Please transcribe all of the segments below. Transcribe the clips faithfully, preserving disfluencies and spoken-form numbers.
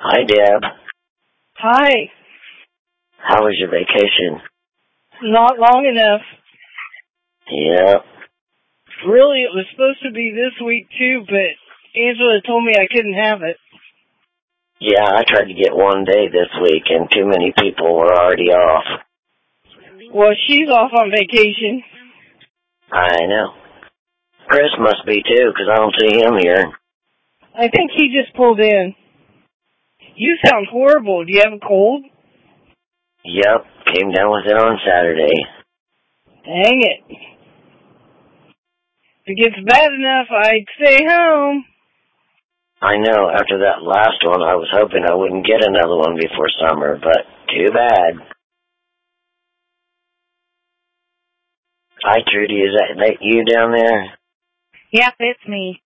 Hi, Deb. Hi. How was your vacation? Not long enough. Yeah. Really, it was supposed to be this week, too, but Angela told me I couldn't have it. Yeah, I tried to get one day this week, and too many people were already off. Well, she's off on vacation. I know. Chris must be, too, because I don't see him here. I think he just pulled in. You sound horrible. Do you have a cold? Yep, came down with it on Saturday. Dang it. If it gets bad enough, I'd stay home. I know, after that last one, I was hoping I wouldn't get another one before summer, but too bad. Hi, Trudy, is that, that you down there? Yep, it's me.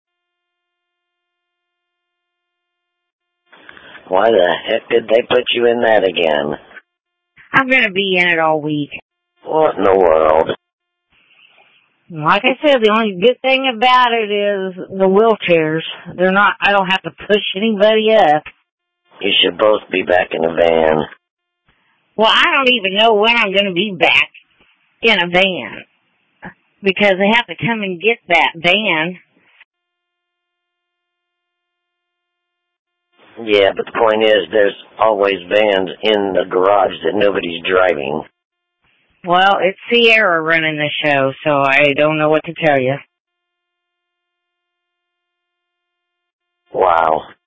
Why the heck did they put you in that again? I'm going to be in it all week. What in the world? Like I said, the only good thing about it is the wheelchairs. They're not, I don't have to push anybody up. You should both be back in a van. Well, I don't even know when I'm going to be back in a van. Because they have to come and get that van. Yeah, but the point is, there's always vans in the garage that nobody's driving. Well, it's Sierra running the show, so I don't know what to tell you. Wow.